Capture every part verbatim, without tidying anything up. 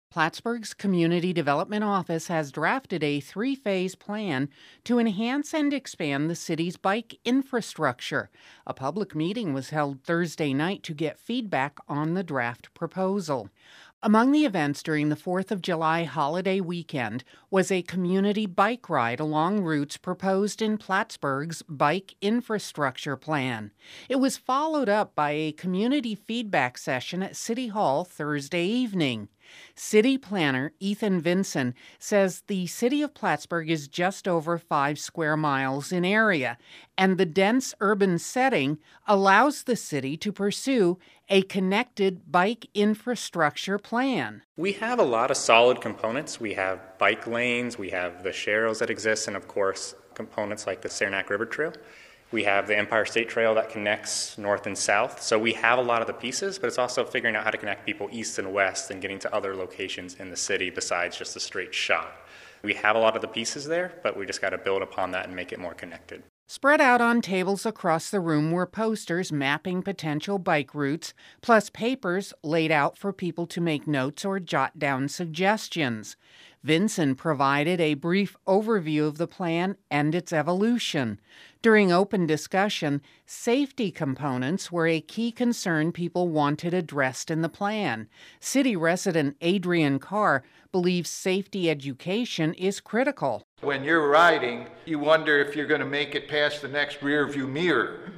Plattsburgh's Community Development Office has drafted a three phase plan to enhance and expand the city's bike infrastructure. A public meeting was held Thursday night to get feedback on the draft proposal. Among the events during the fourth of July holiday weekend was a community bike ride along routes proposed in Plattsburgh's bike infrastructure plan. It was followed up by a community feedback session at City Hall Thursday evening. City planner Ethan Vinson says the city of Plattsburgh is just over five square miles in area, and the dense urban setting allows the city to pursue a connected bike infrastructure plan. We have a lot of solid components. We have bike lanes, we have the sharrows that exist, and of course, components like the Saranac River Trail. We have the Empire State Trail that connects north and south. So we have a lot of the pieces, but it's also figuring out how to connect people east and west and getting to other locations in the city besides just a straight shot. We have a lot of the pieces there, but we just got to build upon that and make it more connected. Spread out on tables across the room were posters mapping potential bike routes, plus papers laid out for people to make notes or jot down suggestions. Vinson provided a brief overview of the plan and its evolution. During open discussion, safety components were a key concern people wanted addressed in the plan. City resident Adrian Carr believes safety education is critical. When you're riding, you wonder if you're going to make it past the next rear view mirror.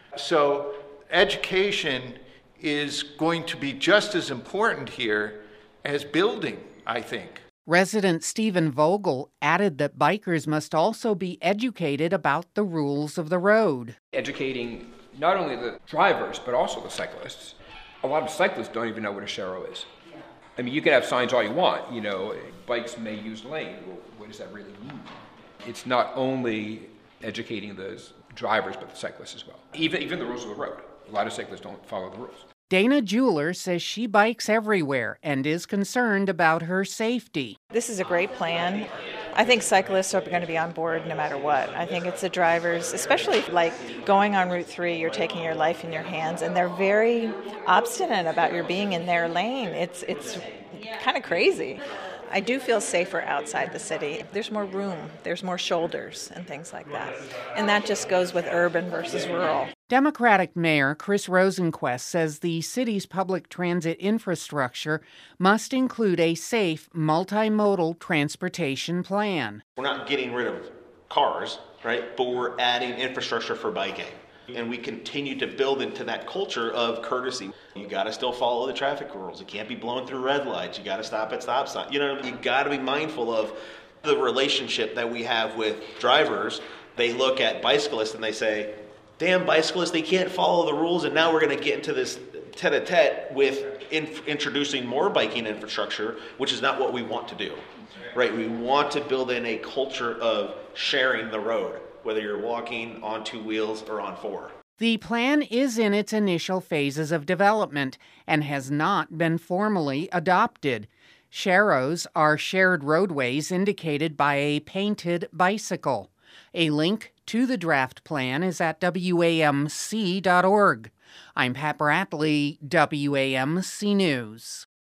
So education is going to be just as important here as building, I think. Resident Stephen Vogel added that bikers must also be educated about the rules of the road. Educating not only the drivers, but also the cyclists. A lot of cyclists don't even know what a sharrow is. I mean, you can have signs all you want, you know, bikes may use lane. Well, what does that really mean? It's not only educating those drivers, but the cyclists as well. Even, even the rules of the road. A lot of cyclists don't follow the rules. Dana Jeweler says she bikes everywhere and is concerned about her safety. This is a great plan. I think cyclists are going to be on board no matter what. I think it's the drivers, especially like going on Route three, you're taking your life in your hands, and they're very obstinate about your being in their lane. It's it's kind of crazy. I do feel safer outside the city. There's more room, there's more shoulders and things like that. And that just goes with urban versus rural. Democratic Mayor Chris Rosenquist says the city's public transit infrastructure must include a safe, multimodal transportation plan. We're not getting rid of cars, right? But we're adding infrastructure for biking. And we continue to build into that culture of courtesy. You got to still follow the traffic rules. You can't be blowing through red lights. You got to stop at stop signs. You know, you got to be mindful of the relationship that we have with drivers. They look at bicyclists and they say, damn bicyclists, they can't follow the rules. And now we're going to get into this tete-a-tete with in- introducing more biking infrastructure, which is not what we want to do. Right? We want to build in a culture of sharing the road, whether you're walking on two wheels or on four. The plan is in its initial phases of development and has not been formally adopted. Sharrows are shared roadways indicated by a painted bicycle. A link to the draft plan is at W A M C dot org. I'm Pat Bradley, W A M C News.